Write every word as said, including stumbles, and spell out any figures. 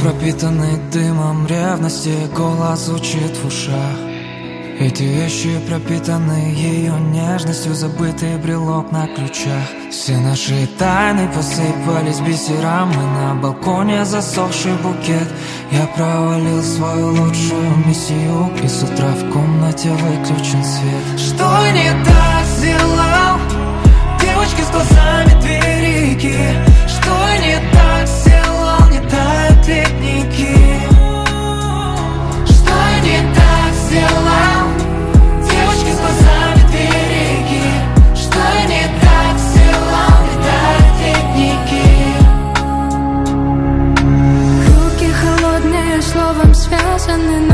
пропитанный дымом ревности, голос звучит в ушах. Эти вещи пропитаны ее нежностью, забытый брелок на ключах. Все наши тайны посыпались бисером, и на балконе засохший букет. Я провалил свою лучшую миссию, и с утра в комнате выключен свет. Что не так сделал? Девочки с глазами две реки. Что не так сделал? Не тают летники. Что не так сделал? Девочки с глазами две реки. Что не так сделал? Не тают летники. Руки холодные, словом связаны.